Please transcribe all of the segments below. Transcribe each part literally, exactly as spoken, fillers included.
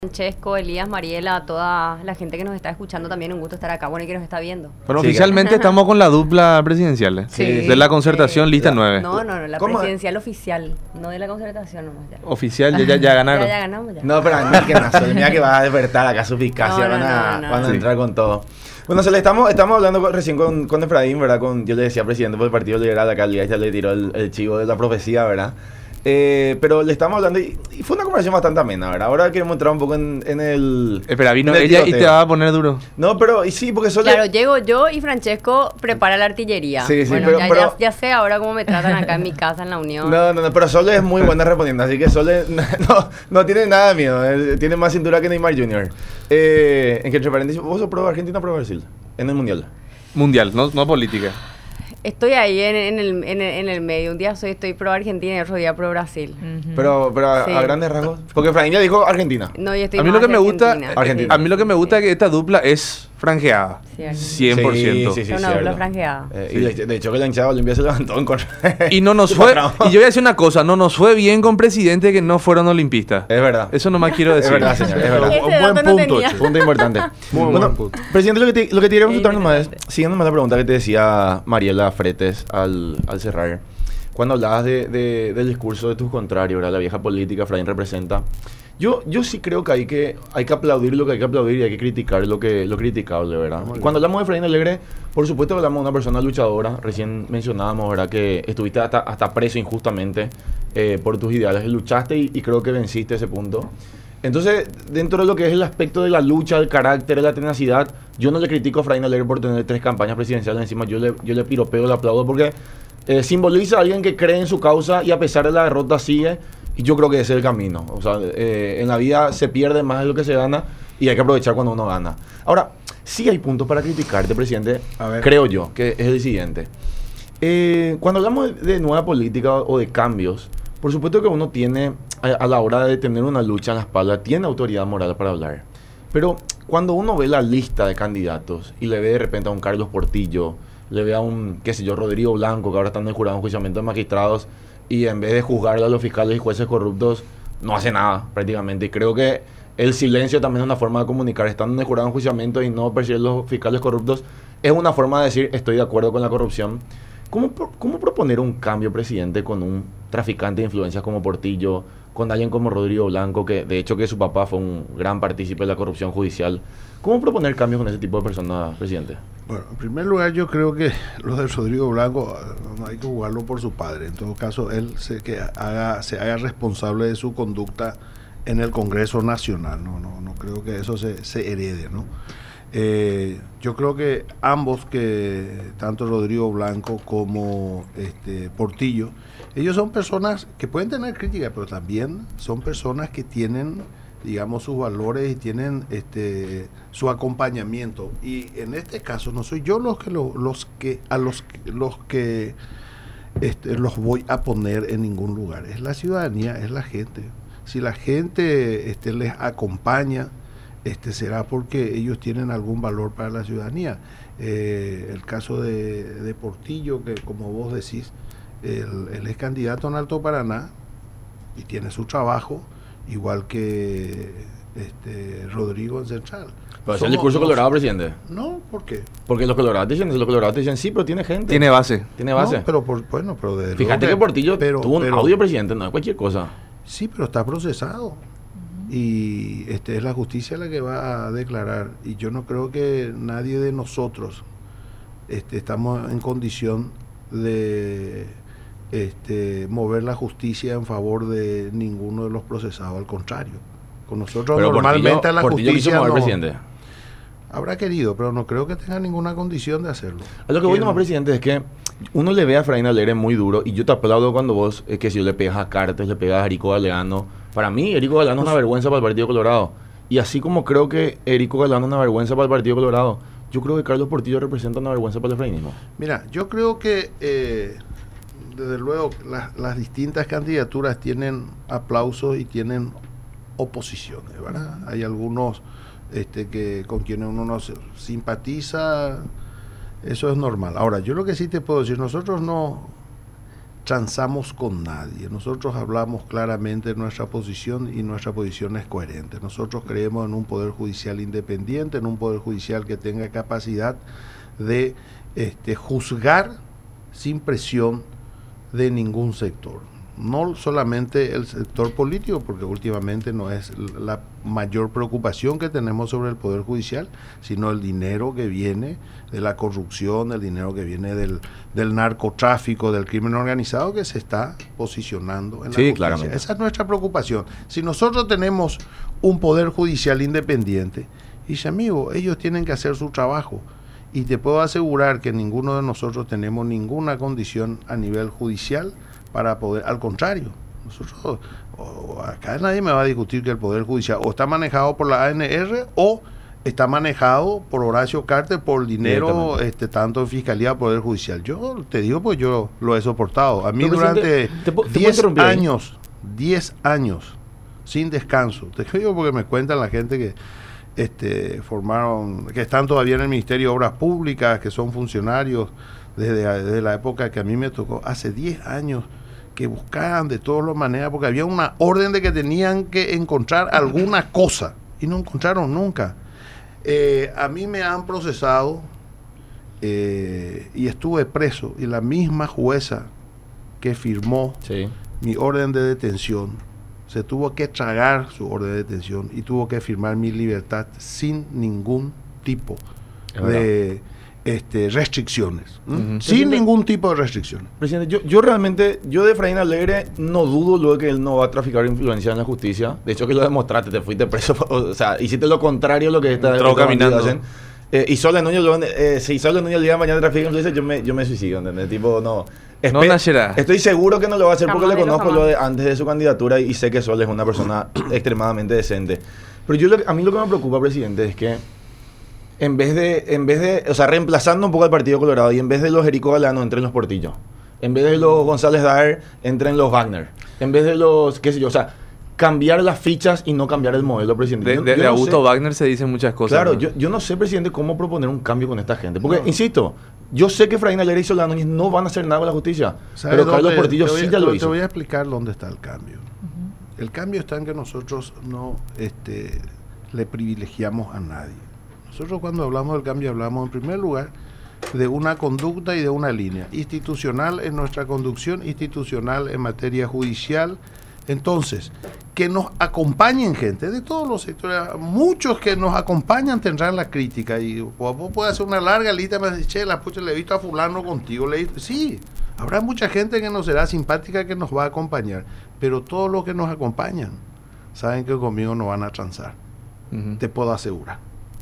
Francesco, Elías, Mariela, a toda la gente que nos está escuchando también, un gusto estar acá, bueno, y que nos está viendo. Pero Sí, oficialmente estamos con la dupla presidencial, ¿eh? Sí. De la concertación, Sí. lista La- nueve. No, no, no, la ¿Cómo? presidencial oficial, no de la concertación nomás ya. Oficial, ya, ya, ya ganaron. Ya, ya ganamos ya. No, pero a mí que no, mira que va a despertar acá su eficacia, No, no, van a, no, no. van a Sí. entrar con todo. Bueno, se le estamos, estamos hablando con- recién con, con Efraín, ¿verdad? Con, yo le decía presidente por el Partido Liberal, acá el día ya le tiró el, el chivo de la profecía, ¿verdad? Eh, pero le estamos hablando y, y fue una conversación bastante amena, ¿verdad? Ahora queremos entrar un poco en, en el... Espera, vino en el ella y te tiroteo. va a poner duro. No, pero y sí, porque solo... Claro, llego yo y Francesco prepara la artillería. Sí, sí, bueno, pero- ya, pero- ya, ya sé ahora cómo me tratan acá en mi casa, en la Unión. No, no, no, pero Sole es muy buena respondiendo, así que Sole no, no tiene nada de miedo, eh, tiene más cintura que Neymar junior Eh, en que entre paréntesis, ¿vos sos pro Argentina o pro Brasil? En el Mundial. Mundial, no, no política. Estoy ahí en, en, el, en, el, en el medio. Un día soy estoy pro Argentina y otro día pro Brasil. Pero, pero a, Sí. a grandes rasgos. Porque Efraín ya dijo Argentina. No, yo estoy A mí más lo que me gusta, Argentina. Argentina. a mí lo que me gusta es que esta dupla es franjeada. Sí, Argentina. cien por ciento. Sí, sí, sí, Es una cierto. dupla franjeada. Eh, y de, de hecho que la hinchada Olimpia se levantó en contra. Y no nos Su fue, patrón. y yo voy a decir una cosa, no nos fue bien con presidentes que no fueron olimpistas. Es verdad. Eso nomás quiero Es decir. verdad, señor, es verdad. Ese Un dato buen no punto, tenía. che. Punto importante. Muy bueno, buen punto. presidente, lo que te, lo que te quería consultar Es nomás es, importante. siguiendo nomás la pregunta que te decía Mariela Fretes al, al cerrar, cuando hablabas de, de- del discurso de tus contrarios, ¿verdad? La vieja política, Efraín representa. Yo, yo sí creo que hay que hay que aplaudir lo que hay que aplaudir y hay que criticar lo que lo criticable, ¿verdad? Y cuando hablamos de Efraín Alegre, por supuesto que hablamos de una persona luchadora. Recién mencionábamos, ¿verdad? Que estuviste hasta, hasta preso injustamente eh, por tus ideales. Luchaste y, y creo que venciste ese punto. Entonces, dentro de lo que es el aspecto de la lucha, el carácter, de la tenacidad, yo no le critico a Efraín Alegre por tener tres campañas presidenciales encima. Yo le, yo le piropeo, le aplaudo porque eh, simboliza a alguien que cree en su causa y a pesar de la derrota sigue. Y yo creo que ese es el camino. O sea, eh, en la vida se pierde más de lo que se gana y hay que aprovechar cuando uno gana. Ahora, sí hay puntos para criticarte, presidente. A ver. Creo yo, que es el siguiente. Eh, cuando hablamos de, de nueva política o de cambios, por supuesto que uno tiene, a, a la hora de tener una lucha en la espalda, tiene autoridad moral para hablar. Pero cuando uno ve la lista de candidatos y le ve de repente a un Carlos Portillo, le ve a un, qué sé yo, Rodrigo Blanco, que ahora están en el jurado de enjuiciamiento de magistrados, y en vez de juzgarle a los fiscales y jueces corruptos, no hace nada prácticamente. Y creo que el silencio también es una forma de comunicar. Estando en el jurado de enjuiciamiento y no perseguir a los fiscales corruptos, es una forma de decir estoy de acuerdo con la corrupción. ¿Cómo, pro- cómo proponer un cambio, presidente, con un traficante de influencias como Portillo, con alguien como Rodrigo Blanco, que de hecho que su papá fue un gran partícipe de la corrupción judicial? ¿Cómo proponer cambios con ese tipo de personas, presidente? Bueno, en primer lugar yo creo que lo de Rodrigo Blanco eh, no hay que jugarlo por su padre. En todo caso, él se, que haga, se haga responsable de su conducta en el Congreso Nacional. No, no, no creo que eso se, se herede, ¿no? Eh, yo creo que ambos, que tanto Rodrigo Blanco como este Portillo, ellos son personas que pueden tener críticas, pero también son personas que tienen, digamos, sus valores y tienen este su acompañamiento. Y en este caso no soy yo los que lo- los que a los que- los que este, los voy a poner en ningún lugar. Es la ciudadanía, es la gente. Si la gente este, les acompaña, este será porque ellos tienen algún valor para la ciudadanía. Eh, el caso de, de Portillo, que como vos decís, él, él es candidato en Alto Paraná y tiene su trabajo, igual que este Rodrigo en Central. Pero es el Somos discurso dos- colorado, presidente. No, ¿por qué? Porque los colorados te dicen, los colorados te dicen, sí, pero tiene gente. Tiene base. Tiene base. No, pero por, bueno, pero desde Fíjate luego que Portillo pero- tuvo un pero- audio, presidente, no es cualquier cosa. Sí, pero está procesado. Y este es la justicia la que va a declarar. Y yo no creo que nadie de nosotros este, estamos en condición de este, mover la justicia en favor de ninguno de los procesados. Al contrario. Con nosotros Pero normalmente Portillo, a la Portillo quiso justicia mover, no- presidente. habrá querido, pero no creo que tenga ninguna condición de hacerlo. A lo que voy ¿Quién? nomás, presidente, es que uno le ve a Efraín Alegre muy duro y yo te aplaudo cuando vos, es que si yo le pegas a Cartes, le pegas a Erico Galeano. Para mí, Erico Galeano es una vergüenza para el Partido Colorado. Y así como creo que Erico Galeano es una vergüenza para el Partido Colorado, yo creo que Carlos Portillo representa una vergüenza para el efrainismo. Mira, yo creo que eh, desde luego las, las distintas candidaturas tienen aplausos y tienen oposiciones, ¿verdad? Hay algunos este, que con quienes uno no se simpatiza, eso es normal. Ahora, yo lo que sí te puedo decir, nosotros no transamos con nadie. Nosotros hablamos claramente de nuestra posición y nuestra posición es coherente. Nosotros creemos en un poder judicial independiente, en un poder judicial que tenga capacidad de este, juzgar sin presión de ningún sector. No solamente el sector político, porque últimamente no es la mayor preocupación que tenemos sobre el Poder Judicial, sino el dinero que viene de la corrupción, el dinero que viene del, del narcotráfico, del crimen organizado que se está posicionando en la Sí, justicia. claramente. Esa es nuestra preocupación. Si nosotros tenemos un Poder Judicial independiente, dice, amigo, ellos tienen que hacer su trabajo. Y te puedo asegurar que ninguno de nosotros tenemos ninguna condición a nivel judicial para poder, al contrario, nosotros, o, acá nadie me va a discutir que el Poder Judicial o está manejado por la A N R o está manejado por Horacio Carter por dinero este tanto en Fiscalía Poder Judicial. Yo te digo, pues yo lo he soportado. A mí Pero, durante diez años, diez años, sin descanso, te digo porque me cuentan la gente que este formaron, que están todavía en el Ministerio de Obras Públicas, que son funcionarios desde, desde la época que a mí me tocó, hace diez años, que buscaban de todas las maneras, porque había una orden de que tenían que encontrar alguna cosa, y no encontraron nunca. Eh, a mí me han procesado eh, y estuve preso, y la misma jueza que firmó Sí. mi orden de detención se tuvo que tragar su orden de detención y tuvo que firmar mi libertad sin ningún tipo Es de este, restricciones. ¿m? Ujú. Sin Presidente- ningún tipo de restricciones. Presidente, yo, yo realmente, yo de Efraín Alegre no dudo luego que él no va a traficar influencia en la justicia. De hecho, que lo demostraste, te fuiste preso. O sea, hiciste lo contrario a lo que está Entró caminando. hacen. Eh, y Sola Núñez, lo- eh, si Sola Núñez el día de mañana trafica influencia, yo me, yo me suicido, ¿entendés? Tipo, no. No Espe- nacerá. Estoy seguro que no lo va a hacer porque Jamás le de los conozco lo jamás. de antes de su candidatura y, y sé que Sol es una persona extremadamente decente. Pero yo lo que- a mí lo que me preocupa, presidente, es que en vez de, en vez de, o sea, reemplazando un poco al Partido Colorado y en vez de los Erico Galano entren los Portillo, en vez de los González Daer entren los Wagner, en vez de los, qué sé yo, o sea, cambiar las fichas y no cambiar el modelo, presidente. De, Yo- de- yo de no Augusto sé- Wagner se dicen muchas cosas. Claro, ¿no? yo, yo no sé, presidente, cómo proponer un cambio con esta gente. Porque, No. insisto, yo sé que Efraín Alegre y Solano Núñez no van a hacer nada con la justicia. ¿Sabes Pero Carlos dónde? Portillo Te voy a- sí ya lo te- hizo. Te voy a explicar dónde está el cambio. El cambio está en que nosotros no este, le privilegiamos a nadie. Nosotros cuando hablamos del cambio hablamos en primer lugar de una conducta y de una línea institucional en nuestra conducción, institucional en materia judicial. Entonces, que nos acompañen gente de todos los sectores, muchos que nos acompañan tendrán la crítica y vos vos puedes hacer una larga lista y me decís, che, la pucha, le he visto a fulano contigo, le he visto-". Sí, habrá mucha gente que nos será simpática que nos va a acompañar, pero todos los que nos acompañan saben que conmigo no van a transar, Ujú. te puedo asegurar,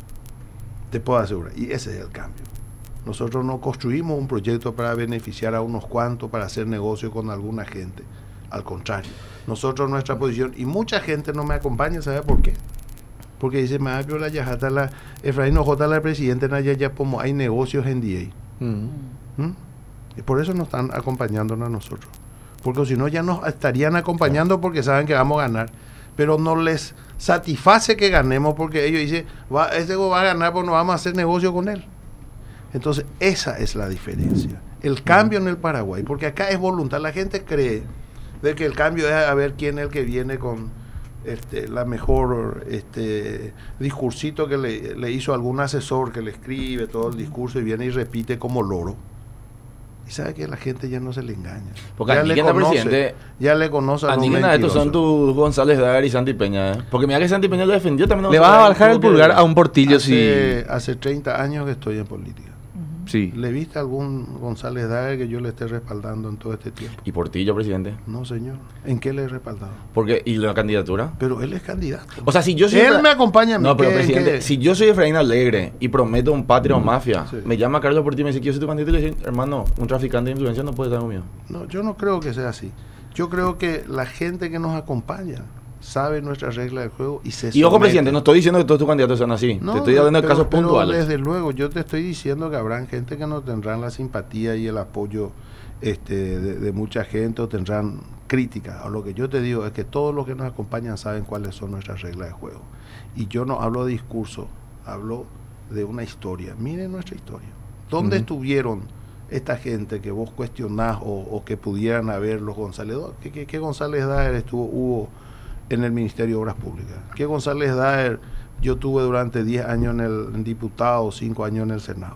te puedo asegurar, y ese es el cambio. Nosotros no construimos un proyecto para beneficiar a unos cuantos, para hacer negocio con alguna gente. Al contrario, nosotros nuestra posición, y mucha gente no me acompaña, ¿sabe por qué? Porque dice, me la yajata la Efraín Ojota la presidente Naya ya como hay negocios en D A. Ujú. ¿Mm? Y por eso nos están acompañándonos a nosotros. Porque si no ya nos estarían acompañando porque saben que vamos a ganar. Pero no les satisface que ganemos porque ellos dicen, va, este va a ganar, pues no vamos a hacer negocio con él. Entonces, esa es la diferencia. El cambio en el Paraguay, porque acá es voluntad. La gente cree de que el cambio es a ver quién es el que viene con este, la mejor este, discursito que le, le hizo algún asesor que le escribe todo el discurso y viene y repite como loro. Y sabe que la gente ya no se le engaña. Porque ya aquí le que anda conoce, presidente, ya le conoce a los Andina, estos son mentirosos. tus González Daer y Santi Peña, ¿eh? Porque mira que Santi Peña lo defendió también. Le vas a bajar el pulgar a un Portillo Hace, si... hace treinta años que estoy en política. Sí. ¿Le viste algún González Daer que yo le esté respaldando en todo este tiempo? Y Portillo, presidente. No, señor. ¿En qué le he respaldado? Porque, ¿y la candidatura? Pero él es candidato. O sea, si yo soy... Él Efra- me acompaña a mí. No, pero ¿qué- presidente, qué? si yo soy Efraín Alegre y prometo un patria o mafia, Sí. me llama Carlos Portillo y me dice que yo soy tu candidato y le dice, hermano, un traficante de influencia no puede estar conmigo. No, yo no creo que sea así. Yo creo que la gente que nos acompaña sabe nuestras reglas del juego y se Y ojo, somete. presidente, no estoy diciendo que todos tus candidatos sean así. No, Te estoy hablando de pero- casos pero puntuales. Desde luego, yo te estoy diciendo que habrán gente que no tendrán la simpatía y el apoyo este, de, de mucha gente o tendrán críticas. O lo que yo te digo es que todos los que nos acompañan saben cuáles son nuestras reglas de juego. Y yo no hablo de discurso, hablo de una historia. Miren nuestra historia. ¿Dónde Ujú. estuvieron esta gente que vos cuestionás o, o que pudieran haber los González, ¿qué, qué, qué González Daer estuvo, hubo en el Ministerio de Obras Públicas? ¿Qué González Daer yo tuve durante diez años en el en diputado, cinco años en el Senado?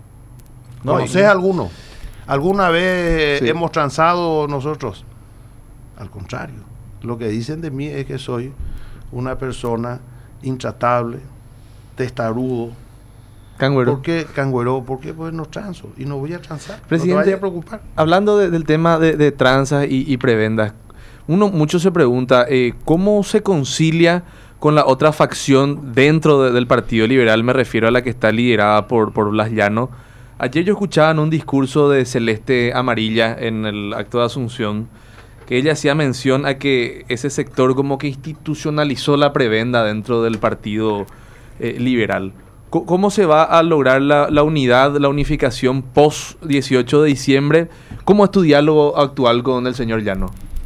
No, ¿Conocés y- alguno? ¿Alguna vez Sí. hemos transado nosotros? Al contrario, lo que dicen de mí es que soy una persona intratable, testarudo. Cangüero. ¿Por qué cangüero? ¿Por qué? Pues no transo y no voy a transar. No te Presidente, vayas a preocupar. Hablando de- del tema de, de tranzas y, y prebendas, uno mucho se pregunta, eh, ¿cómo se concilia con la otra facción dentro de- del Partido Liberal? Me refiero a la que está liderada por, por Blas Llano. Ayer yo escuchaba en un discurso de Celeste Amarilla en el acto de Asunción que ella hacía mención a que ese sector como que institucionalizó la prebenda dentro del Partido eh, Liberal. Co- ¿Cómo se va a lograr la, la unidad, la unificación post dieciocho de diciembre? ¿Cómo es tu diálogo actual con el señor Llano?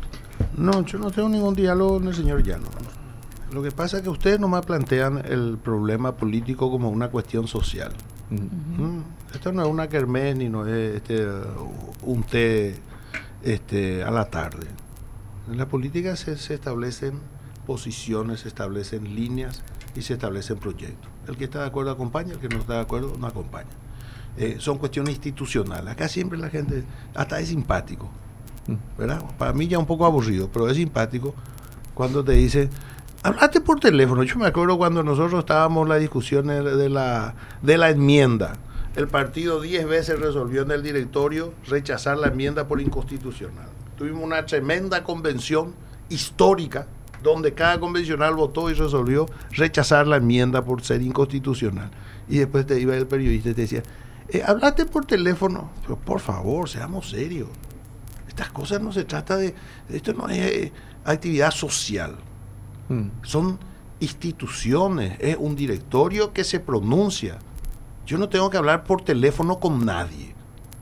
No, yo no tengo ningún diálogo con el señor Llano. Lo que pasa es que ustedes nomás plantean el problema político como una cuestión social. Mm, Esto no es una kermés ni no es este, un té este, a la tarde. En la política se, se establecen posiciones, se establecen líneas y se establecen proyectos. El que está de acuerdo acompaña, el que no está de acuerdo no acompaña. Eh, son cuestiones institucionales. Acá siempre la gente, hasta es simpático, ¿verdad? Para mí ya un poco aburrido, pero es simpático cuando te dice, hablaste por teléfono. Yo me acuerdo cuando nosotros estábamos en la discusión de de la, de la enmienda. El partido diez veces resolvió en el directorio rechazar la enmienda por inconstitucional. Tuvimos una tremenda convención histórica donde cada convencional votó y resolvió rechazar la enmienda por ser inconstitucional. Y después te iba el periodista y te decía, eh, hablaste por teléfono. Pero por favor, seamos serios. Estas cosas no se trata de... Esto no es eh, actividad social. Mm. Son instituciones, es un directorio que se pronuncia. Yo no tengo que hablar por teléfono con nadie.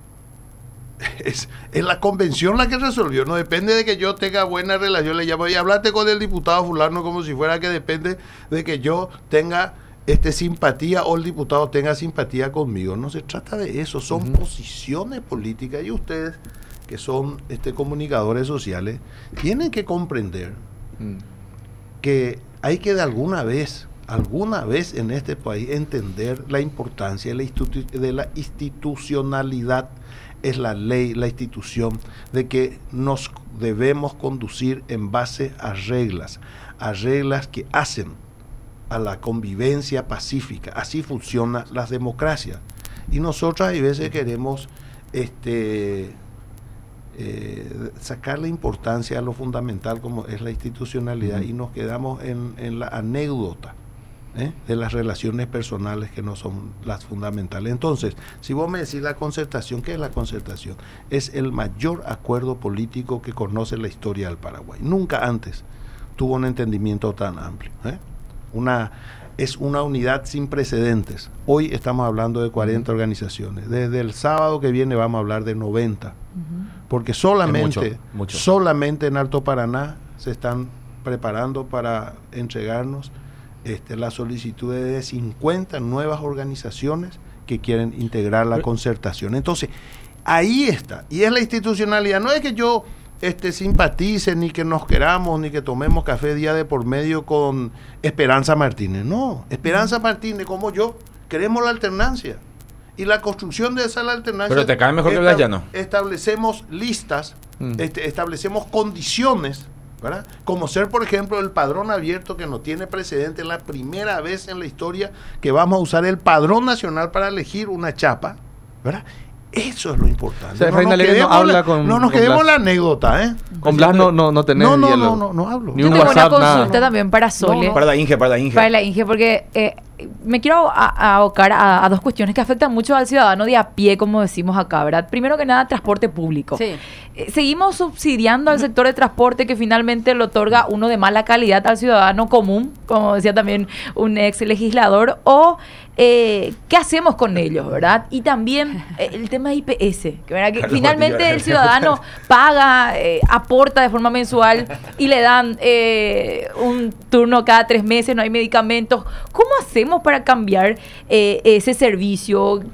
Es, es la convención la que resolvió. No depende de que yo tenga buena relación. Le llamo y hablaste con el diputado fulano como si fuera que depende de que yo tenga este, simpatía o el diputado tenga simpatía conmigo. No se trata de eso. Son Ujú. posiciones políticas y ustedes que son este, comunicadores sociales tienen que comprender Mm. que hay que de alguna vez, alguna vez en este país entender la importancia de la, institu- de la institucionalidad, es la ley, la institución, de que nos debemos conducir en base a reglas, a reglas que hacen a la convivencia pacífica. Así funcionan las democracias. Y nosotros hay veces queremos este Eh, sacarle importancia a lo fundamental como es la institucionalidad Uh-huh. y nos quedamos en, en la anécdota ¿eh? de las relaciones personales que no son las fundamentales. Entonces, si vos me decís la concertación, ¿qué es la concertación? Es el mayor acuerdo político que conoce la historia del Paraguay. Nunca antes tuvo un entendimiento tan amplio. ¿eh? Una Es una unidad sin precedentes. Hoy estamos hablando de cuarenta organizaciones. Desde el sábado que viene vamos a hablar de noventa. Porque solamente, mucho, mucho. solamente en Alto Paraná se están preparando para entregarnos este, las solicitudes de cincuenta nuevas organizaciones que quieren integrar la concertación. Entonces, ahí está. Y es la institucionalidad. No es que yo este, simpatice, ni que nos queramos, ni que tomemos café día de por medio con Esperanza Martínez. No, Esperanza Martínez, como yo, queremos la alternancia. Y la construcción de esa alternancia... Pero te cae mejor que Blas Llano. Establecemos listas, Mm. este, establecemos condiciones, ¿verdad? Como ser, por ejemplo, el padrón abierto que no tiene precedente, la primera vez en la historia que vamos a usar el padrón nacional para elegir una chapa, ¿verdad? Eso es lo importante. O sea, no Reina nos Alegre no quedemos habla la- con- no nos con quedemos Blas. la anécdota, ¿eh? Con Blas no, no, no tenés No, no, diálogo. no, no, no hablo. Ni Yo un tengo una WhatsApp, nada. consulta también para Sole. Para la Inge, para la Inge. Para la Inge, porque eh, me quiero a- a abocar a, a dos cuestiones que afectan mucho al ciudadano de a pie, como decimos acá, ¿verdad? Primero que nada, transporte público. Sí. Eh, Seguimos subsidiando al sector de transporte que finalmente le otorga uno de mala calidad al ciudadano común, como decía también un ex legislador, o eh, qué hacemos con ellos, ¿verdad? Y también eh, el tema de I P S, que, ¿verdad? que Carlos finalmente Martínez. el ciudadano paga, eh, aporta de forma mensual y le dan eh, un turno cada tres meses, no hay medicamentos. ¿Cómo hacemos para cambiar eh, ese servicio? ¿Qué,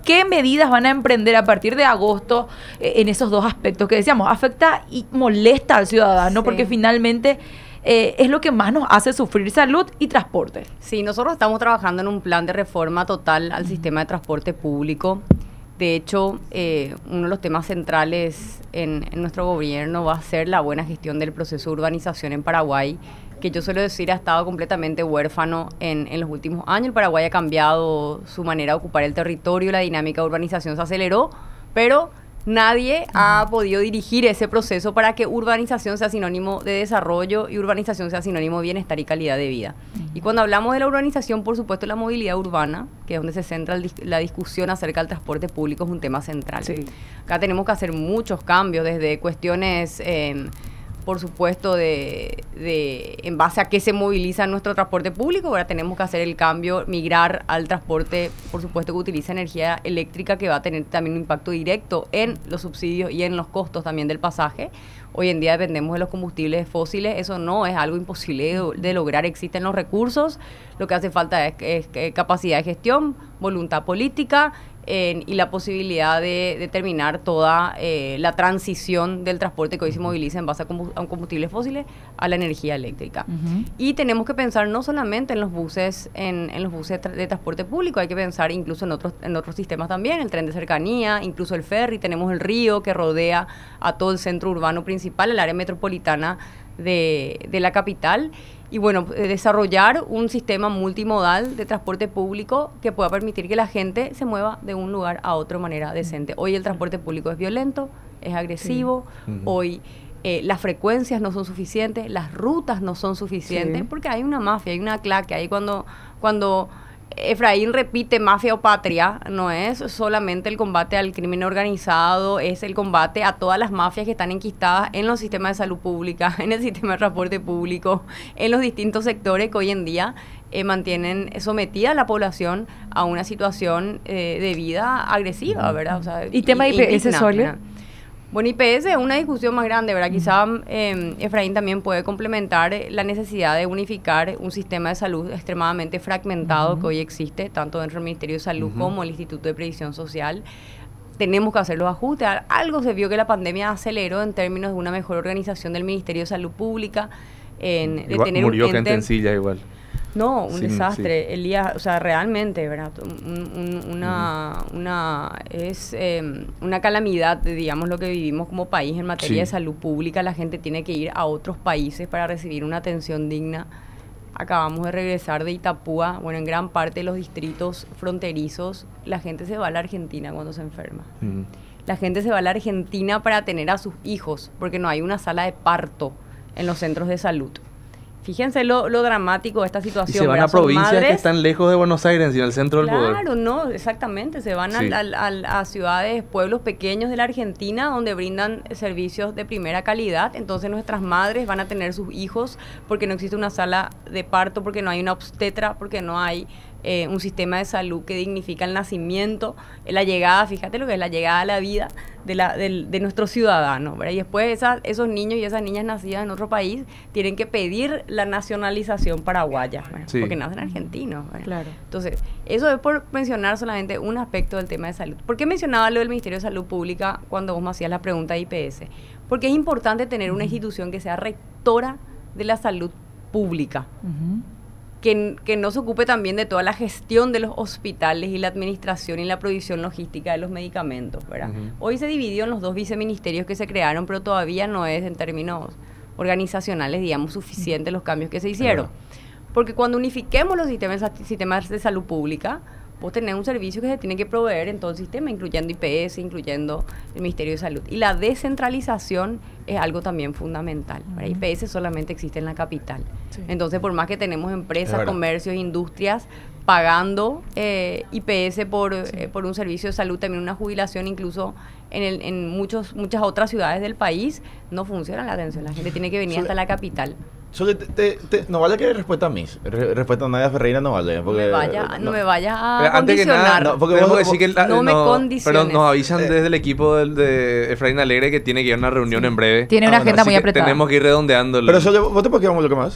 ¿Qué medidas van a emprender a partir de agosto eh, en esos dos aspectos que decíamos? Afecta y molesta al ciudadano Sí. porque finalmente eh, es lo que más nos hace sufrir: salud y transporte. Sí, nosotros estamos trabajando en un plan de reforma total al sistema de transporte público. De hecho, eh, uno de los temas centrales en, en nuestro gobierno va a ser la buena gestión del proceso de urbanización en Paraguay, que yo suelo decir ha estado completamente huérfano en, en los últimos años. El Paraguay ha cambiado su manera de ocupar el territorio, la dinámica de urbanización se aceleró, pero nadie ha podido dirigir ese proceso para que urbanización sea sinónimo de desarrollo y urbanización sea sinónimo de bienestar y calidad de vida. Y cuando hablamos de la urbanización, por supuesto, la movilidad urbana, que es donde se centra el, la discusión acerca del transporte público, es un tema central. Sí. Acá tenemos que hacer muchos cambios, desde cuestiones, eh, por supuesto, de, de en base a qué se moviliza nuestro transporte público. Ahora tenemos que hacer el cambio, migrar al transporte, por supuesto, que utiliza energía eléctrica, que va a tener también un impacto directo en los subsidios y en los costos también del pasaje. Hoy en día dependemos de los combustibles fósiles, eso no es algo imposible de, de lograr, existen los recursos, lo que hace falta es, es, es capacidad de gestión, voluntad política eh, y la posibilidad de, de terminar toda eh, la transición del transporte que hoy se moviliza en base a, combu- a combustibles fósiles a la energía eléctrica. Uh-huh. Y tenemos que pensar no solamente en los buses, en, en los buses tra- de transporte público, hay que pensar incluso en otros, en otros sistemas también, el tren de cercanía, incluso el ferry, tenemos el río que rodea a todo el centro urbano principal, el área metropolitana de, de la capital. Y bueno, eh, desarrollar un sistema multimodal de transporte público que pueda permitir que la gente se mueva de un lugar a otro de manera decente. Hoy el transporte público es violento, es agresivo, Sí. Uh-huh. hoy eh, las frecuencias no son suficientes, las rutas no son suficientes, Sí. porque hay una mafia, hay una claque. Ahí cuando, cuando Efraín repite mafia o patria, no es solamente el combate al crimen organizado, es el combate a todas las mafias que están enquistadas en los sistemas de salud pública, en el sistema de transporte público, en los distintos sectores que hoy en día eh, mantienen sometida a la población a una situación eh, de vida agresiva, ¿verdad? O sea, ¿Y tema I P S, indigna, Sole? ¿verdad? Bueno, I P S es una discusión más grande, ¿verdad? Quizá eh, Efraín también puede complementar la necesidad de unificar un sistema de salud extremadamente fragmentado uh-huh. que hoy existe, tanto dentro del Ministerio de Salud uh-huh. como el Instituto de Previsión Social. Tenemos que hacer los ajustes. Algo se vio que la pandemia aceleró en términos de una mejor organización del Ministerio de Salud Pública, en, de igual, tener murió un ente, gente en silla igual. No, un Sí, desastre, sí. Elías, o sea, realmente, ¿verdad? Un, un, una, uh-huh. una, es eh, una calamidad, digamos, lo que vivimos como país en materia Sí. de salud pública. La gente tiene que ir a otros países para recibir una atención digna. Acabamos de regresar de Itapúa, bueno, en gran parte de los distritos fronterizos, la gente se va a la Argentina cuando se enferma. Uh-huh. La gente se va a la Argentina para tener a sus hijos, porque no hay una sala de parto en los centros de salud. Fíjense lo, lo dramático de esta situación. Y se van ¿verdad? a provincias madres, que están lejos de Buenos Aires, en el centro del poder. Claro, no, exactamente. Se van Sí. a, a, a, a ciudades, pueblos pequeños de la Argentina donde brindan servicios de primera calidad. Entonces nuestras madres van a tener sus hijos porque no existe una sala de parto, porque no hay una obstetra, porque no hay eh, un sistema de salud que dignifica el nacimiento, eh, la llegada, fíjate lo que es la llegada a la vida de, la, de, de nuestros ciudadanos, ¿verdad? Y después esa, esos niños y esas niñas nacidas en otro país tienen que pedir la nacionalización paraguaya, ¿verdad? Sí. Porque nacen argentinos, ¿verdad? Claro. Entonces, eso es por mencionar solamente un aspecto del tema de salud. ¿Por qué mencionaba lo del Ministerio de Salud Pública cuando vos me hacías la pregunta de I P S? Porque es importante tener una institución que sea rectora de la salud pública. Uh-huh. Que, que no se ocupe también de toda la gestión de los hospitales y la administración y la provisión logística de los medicamentos, ¿verdad? Uh-huh. Hoy se dividió en los dos viceministerios que se crearon, pero todavía no es en términos organizacionales, digamos, suficiente los cambios que se hicieron. Uh-huh. Porque cuando unifiquemos los sistemas, sistemas de salud pública, vos tenés un servicio que se tiene que proveer en todo el sistema, incluyendo I P S, incluyendo el Ministerio de Salud. Y la descentralización es algo también fundamental. Uh-huh. I P S solamente existe en la capital. Sí. Entonces, por más que tenemos empresas, comercios, industrias pagando eh, I P S por, sí. eh, por un servicio de salud, también una jubilación, incluso en, el, en muchos, muchas otras ciudades del país, no funciona la atención. La gente tiene que venir so, hasta la capital. So, te, te, te, no vale que respuesta a mí. Re, respuesta a Nadia Ferreira no vale. Porque, no me vaya, no, no me vaya a pero condicionar. Antes que nada, no, porque vos, decir que la, no, no me condiciones. Pero nos avisan eh. desde el equipo del, de Efraín Alegre que tiene que ir a una reunión sí. en breve. Tiene una ah, agenda bueno, muy apretada. Tenemos que ir redondeando. El... Pero eso, ¿vos te puedes quedar un bloque más?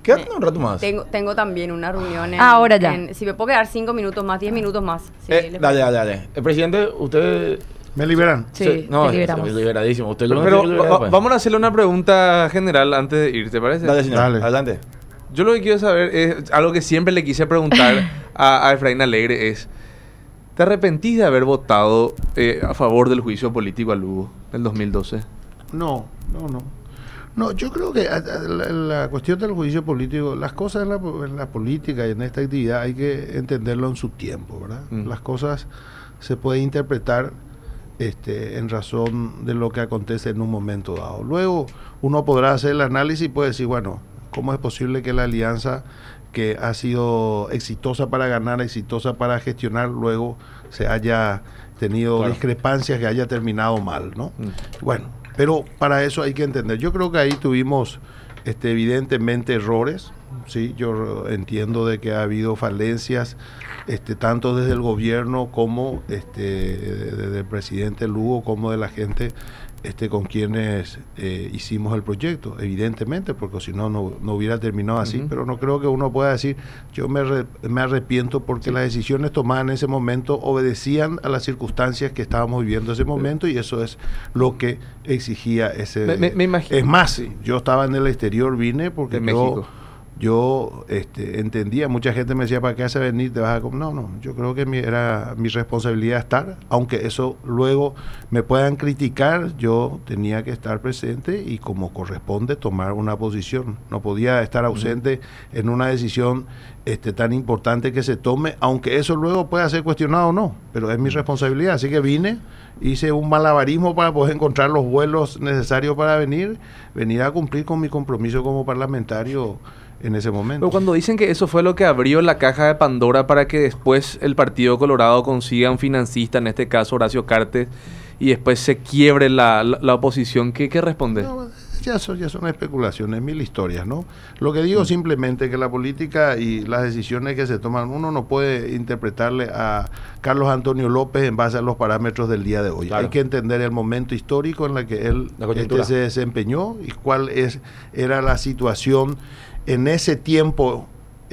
Quédate un rato más. Tengo, tengo también una reunión en... Ahora ya. en- si me puedo quedar cinco minutos más, diez minutos más. si Eh, les dale, parece. dale, dale. El presidente, usted... ¿Me liberan? Sí, se- no, te liberamos. es liberadísimo. Usted lo Pero tiene que liberar va- después. vamos a hacerle una pregunta general antes de ir, ¿te parece? Dale, señor. Dale. Adelante. Yo lo que quiero saber es algo que siempre le quise preguntar a, a Efraín Alegre es, ¿te arrepentís de haber votado eh, a favor del juicio político a Lugo en el dos mil doce? No, no, no. No, yo creo que a- a- la, la cuestión del juicio político, las cosas en la, en la política y en esta actividad hay que entenderlo en su tiempo, ¿verdad? Mm. Las cosas se pueden interpretar este, en razón de lo que acontece en un momento dado. Luego uno podrá hacer el análisis y puede decir, bueno, ¿cómo es posible que la alianza que ha sido exitosa para ganar, exitosa para gestionar, luego se haya tenido Claro. discrepancias, que haya terminado mal, ¿no? Mm. Bueno, pero para eso hay que entender. Yo creo que ahí tuvimos este, evidentemente errores, sí, yo entiendo de que ha habido falencias este, tanto desde el gobierno como este, desde el presidente Lugo, como de la gente este, con quienes eh, hicimos el proyecto, evidentemente, porque si no, no no hubiera terminado así, Ujú. pero no creo que uno pueda decir, yo me, re- me arrepiento porque las decisiones tomadas en ese momento obedecían a las circunstancias que estábamos viviendo en ese momento, y eso es lo que exigía ese... Me- me- me imagino. Es más, yo estaba en el exterior, vine porque En yo... México. Yo este, entendía, mucha gente me decía, ¿para qué vas a venir? Te vas a com-". No, no, yo creo que mi, era mi responsabilidad estar, aunque eso luego me puedan criticar, yo tenía que estar presente y como corresponde tomar una posición. No podía estar ausente uh-huh. en una decisión este, tan importante que se tome, aunque eso luego pueda ser cuestionado o no, pero es mi responsabilidad. Así que vine, hice un malabarismo para poder encontrar los vuelos necesarios para venir, venir a cumplir con mi compromiso como parlamentario en ese momento. Pero cuando dicen que eso fue lo que abrió la caja de Pandora para que después el Partido Colorado consiga un financista, en este caso Horacio Cartes, y después se quiebre la, la, la oposición, ¿qué, qué responde? No, ya, son, ya son especulaciones, mil historias, ¿no? Lo que digo mm. simplemente que la política y las decisiones que se toman, uno no puede interpretarle a Carlos Antonio López en base a los parámetros del día de hoy. Claro. Hay que entender el momento histórico en el que él este, se desempeñó y cuál es era la situación en ese tiempo,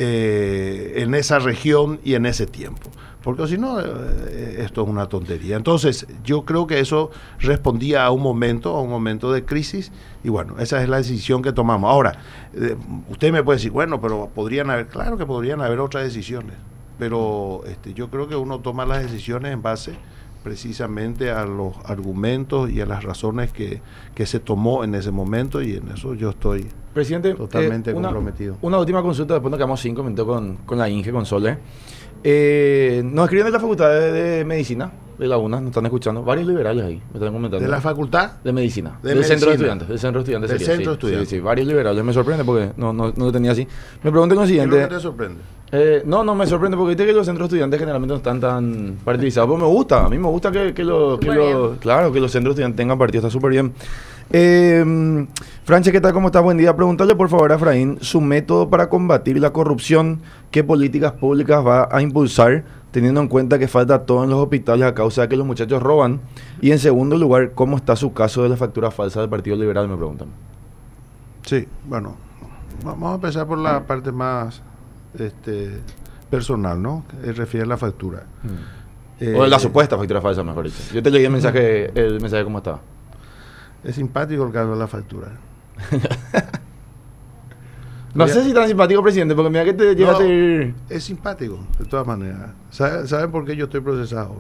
eh, en esa región y en ese tiempo. Porque si no, eh, esto es una tontería. Entonces, yo creo que eso respondía a un momento, a un momento de crisis, y bueno, esa es la decisión que tomamos. Ahora, eh, usted me puede decir, bueno, pero podrían haber, claro que podrían haber otras decisiones, pero este, yo creo que uno toma las decisiones en base precisamente a los argumentos y a las razones que, que se tomó en ese momento, y en eso yo estoy Presidente, totalmente eh, una, comprometido. Una última consulta, después nos quedamos cinco minutos con, con la Inge, con Sole. Eh, nos escriben de la Facultad de, de Medicina, de la UNA, nos están escuchando, varios liberales ahí, me están comentando. ¿De la Facultad? De Medicina, de del medicina. Centro de Estudiantes, del Centro de Estudiantes. Del sería, Centro sí, de Estudiantes. Sí, sí, varios liberales, me sorprende porque no, no, no lo tenía así. Me preguntan lo siguiente. ¿Qué es lo que te sorprende? Eh, no, no me sorprende porque viste que los centros de estudiantes generalmente no están tan partidizados. Pues me gusta, a mí me gusta que, que, lo, que lo, claro, que los centros de estudiantes tengan partido, está súper bien. Eh, Franche, ¿qué tal? ¿Cómo estás? Buen día. Preguntarle por favor a Efraín su método para combatir la corrupción, qué políticas públicas va a impulsar, teniendo en cuenta que falta todo en los hospitales a causa de que los muchachos roban. Y en segundo lugar, ¿cómo está su caso de la factura falsa del Partido Liberal? Me preguntan. Sí, bueno, vamos a empezar por la parte más este, personal, ¿no? Que refiere a la factura. Mm. Eh, o la supuesta factura falsa, mejor dicho. Yo te leí el mensaje, el mensaje cómo estaba. Es simpático el caso de la factura. No sé si tan simpático, presidente, porque mira que te llega no, a ser... Es simpático, de todas maneras. ¿Saben, ¿Saben por qué yo estoy procesado?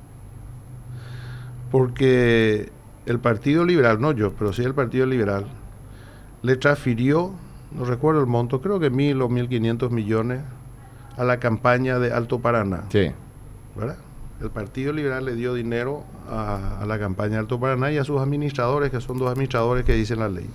Porque el Partido Liberal, no yo, pero sí el Partido Liberal, le transfirió, no recuerdo el monto, creo que mil o mil quinientos millones a la campaña de Alto Paraná. Sí. ¿Verdad? El Partido Liberal le dio dinero a, a la campaña de Alto Paraná y a sus administradores, que son dos administradores que dicen la ley.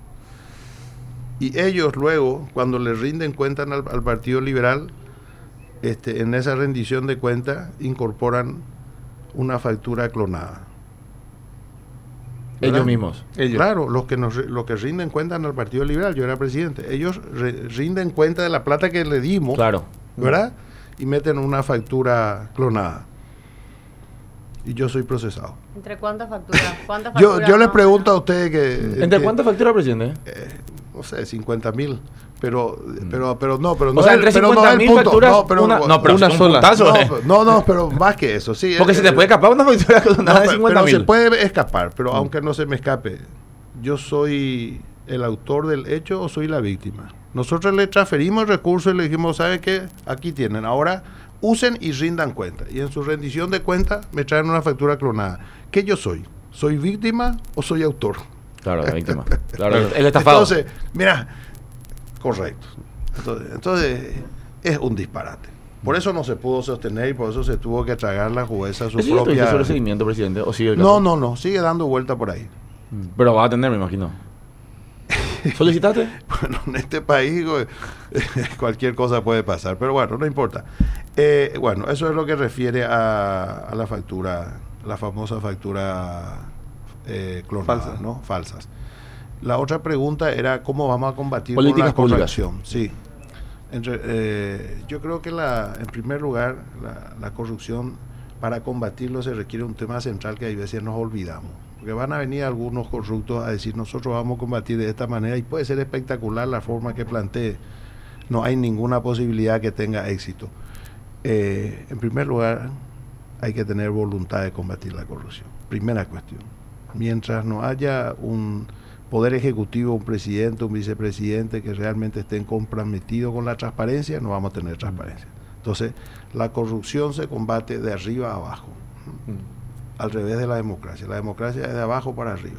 Y ellos luego, cuando le rinden cuentas al, al Partido Liberal, este, en esa rendición de cuentas incorporan una factura clonada. ¿Verdad? Ellos mismos. Ellos. Claro, los que nos los que rinden cuentas al Partido Liberal, yo era presidente, ellos re, rinden cuenta de la plata que le dimos, claro, ¿verdad? Y meten una factura clonada. Y yo soy procesado. ¿Entre cuántas facturas? ¿Cuántas Yo, facturas yo les más? pregunto a ustedes que... ¿Entre que, cuántas facturas, presidente? Eh, no sé, cincuenta mil. Pero, pero, pero no, pero no, O sea, es- entre pero no es cincuenta el mil punto. facturas, No, pero, una, no, pero una un sola. puntazo, no, eh. no, no, pero más que eso, sí. Porque eh, se te eh, puede escapar una factura no, clonada de pero- cincuenta pero se mil. puede escapar, pero Mm. aunque no se me escape, yo soy el autor del hecho o soy la víctima. Nosotros le transferimos recursos y le dijimos, ¿sabe qué? Aquí tienen, ahora usen y rindan cuenta. Y en su rendición de cuenta me traen una factura clonada. ¿Qué yo soy? ¿Soy víctima o soy autor? Claro, la víctima. Claro, el estafado. Entonces, mira, correcto. Entonces, entonces, es un disparate. Por eso no se pudo sostener y por eso se tuvo que tragar la jueza su ¿Eso ya tuviste propia... sobre seguimiento, presidente? ¿O sigue el No, caso? no, no, sigue dando vuelta por ahí. Pero va a atender, me imagino. ¿Solicitaste? Bueno, en este país güey, cualquier cosa puede pasar, pero bueno, no importa. Eh, bueno, eso es lo que refiere a, a la factura, la famosa factura eh, clonada, Falsa. ¿no? Falsas. La otra pregunta era cómo vamos a combatir Políticas con la públicas. corrupción. Sí. Entre, eh, yo creo que la, en primer lugar, la, la corrupción, para combatirlo se requiere un tema central que a veces nos olvidamos. Porque van a venir algunos corruptos a decir, nosotros vamos a combatir de esta manera, y puede ser espectacular la forma que plantee. No hay ninguna posibilidad que tenga éxito. Eh, en primer lugar, hay que tener voluntad de combatir la corrupción. Primera cuestión. Mientras no haya un poder ejecutivo, un presidente, un vicepresidente que realmente estén comprometidos con la transparencia, no vamos a tener transparencia. Entonces, la corrupción se combate de arriba a abajo, al revés de la democracia. La democracia es de abajo para arriba.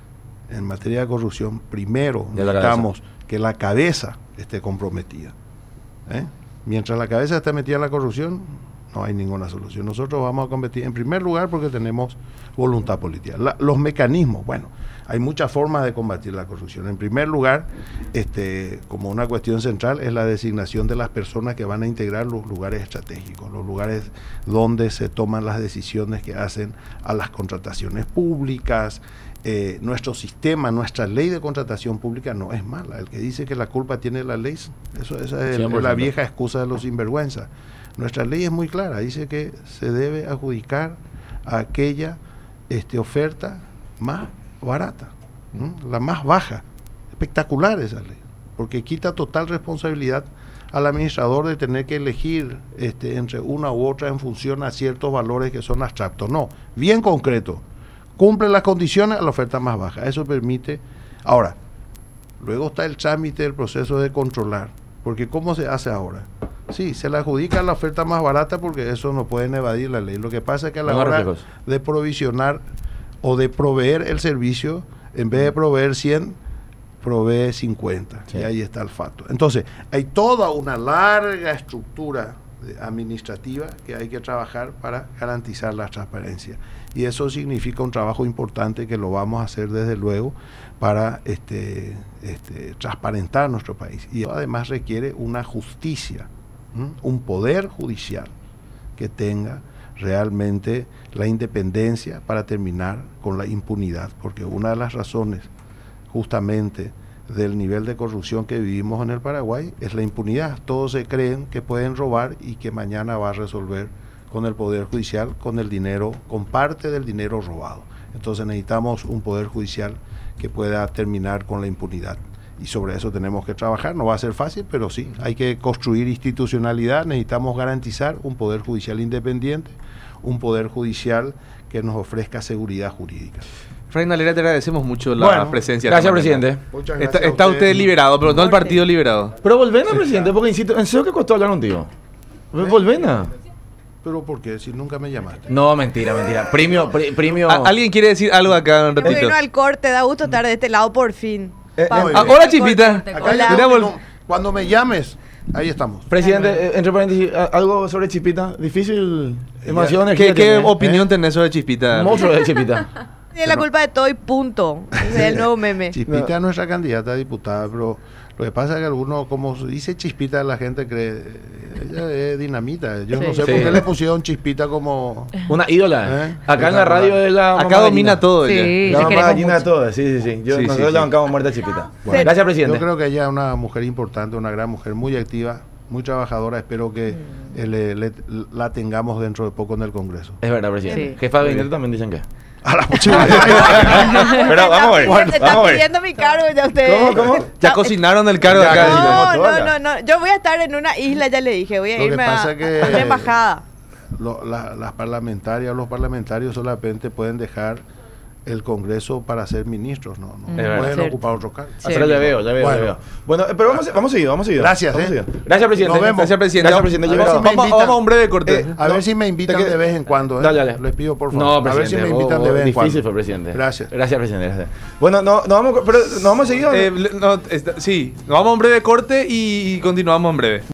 En materia de corrupción, primero De la necesitamos que la cabeza esté comprometida. ¿eh? Mientras la cabeza esté metida en la corrupción, no hay ninguna solución. Nosotros vamos a combatir, en primer lugar, porque tenemos voluntad política. La- los mecanismos, bueno, hay muchas formas de combatir la corrupción. En primer lugar, este, como una cuestión central, es la designación de las personas que van a integrar los lugares estratégicos, los lugares donde se toman las decisiones que hacen a las contrataciones públicas. Eh, nuestro sistema, nuestra ley de contratación pública no es mala. El que dice que la culpa tiene la ley, eso, esa es cien por ciento. la vieja excusa de los sinvergüenza. Nuestra ley es muy clara, dice que se debe adjudicar a aquella este, oferta más barata, ¿no? La más baja. Espectacular esa ley, porque quita total responsabilidad al administrador de tener que elegir este, entre una u otra en función a ciertos valores que son abstractos. No, bien concreto. Cumple las condiciones a la oferta más baja. Eso permite... Ahora, luego está el trámite del proceso de controlar, porque ¿cómo se hace ahora? Sí, se le adjudica la oferta más barata porque eso no pueden evadir la ley. Lo que pasa es que a la No hay hora reflejos. de provisionar o de proveer el servicio, en vez de proveer cien, provee cincuenta. Sí. Y ahí está el fato. Entonces, hay toda una larga estructura de- administrativa que hay que trabajar para garantizar la transparencia. Y eso significa un trabajo importante que lo vamos a hacer desde luego para este, este, transparentar nuestro país. Y además requiere una justicia, ¿m? un poder judicial que tenga realmente la independencia para terminar con la impunidad, porque una de las razones justamente del nivel de corrupción que vivimos en el Paraguay es la impunidad. Todos se creen que pueden robar y que mañana va a resolver con el Poder Judicial, con el dinero, con parte del dinero robado. Entonces necesitamos un Poder Judicial que pueda terminar con la impunidad. Y sobre eso tenemos que trabajar. No va a ser fácil, pero sí, hay que construir institucionalidad. Necesitamos garantizar un Poder Judicial independiente, un Poder Judicial que nos ofrezca seguridad jurídica. Fray Nalera, te agradecemos mucho la Bueno, presencia. gracias, esta mañana. presidente. Muchas Está, gracias a está usted ustedes. liberado, pero no el partido liberado. Pero volvena, presidente, porque insisto, en serio que costó hablar contigo. Volvena. Pero ¿por qué? Si nunca me llamaste. No, mentira, mentira. Premio, pri- premio. ¿A- ¿Alguien quiere decir algo acá un ratito? Bueno, al corte, da gusto estar de este lado por fin. Eh, Pablo. muy Ah, bien. hola, Al corte, Chispita. corte, Acá corte. ya Mira, no- vol- no, cuando me llames, ahí estamos. Presidente, eh, entre paréntesis, a- algo sobre Chispita. Difícil. Demasiado ¿Qué, energía. qué tiene, opinión ¿eh? tenés sobre Chispita? Un monstruo de Chispita. Tiene la culpa de todo y punto. Ese es el nuevo meme. Chispita es nuestra candidata a diputada, pero lo que pasa es que algunos, como dice Chispita, la gente cree, ella es dinamita. Yo Sí. no sé Sí. por qué le pusieron Chispita como... Una ídola. ¿Eh? Acá en la radio es la. Acá mamá domina gallina. todo Sí. ella. La Te mamá queremos gallina de mucho. todo. Sí, sí, sí. Yo, Sí, sí, nosotros sí. le bancamos muerte a Chispita. Bueno, Gracias, presidente. Yo creo que ella es una mujer importante, una gran mujer, muy activa, muy trabajadora. Espero que eh, le- le- la tengamos dentro de poco en el Congreso. Es verdad, presidente. Sí. Jefa de gabinete también dicen que. A la posibilidad. Pero vamos a ver, Bueno, está vamos a ver. pidiendo mi cargo ya ustedes. ¿Cómo, cómo? Ya Ah, cocinaron el cargo Ya acá. cocinamos No, todo no, acá. no, no. Yo voy a estar en una isla, ya le dije. Voy a Lo que irme a, pasa que- a la embajada. Lo- la- las parlamentarias, los parlamentarios solamente pueden dejar el Congreso para ser ministros, no, no Es verdad. pueden Cierto. ocupar otro cargo. Ah, pero ya veo, ya veo, Bueno. ya veo. Bueno, eh, pero vamos, a- vamos a seguir, vamos a seguir. Gracias, Vamos a eh. seguir. Gracias, presidente. Nos vemos. Gracias, presidente. Gracias, presidente. A ver Llegado. si me Vamos, invitan. vamos a un breve corte. Eh, A No, ver si me invitan te que- de vez en cuando. ¿eh? Dale, dale. Les pido por favor. No, a ver presidente. si me invitan de vos- vez en difícil cuando. fue, presidente. Gracias. Gracias, presidente. Gracias. Bueno, no, no vamos, pero no vamos a seguir. ¿o no? Eh, le- no, está- sí, nos vamos a un breve corte y continuamos en breve.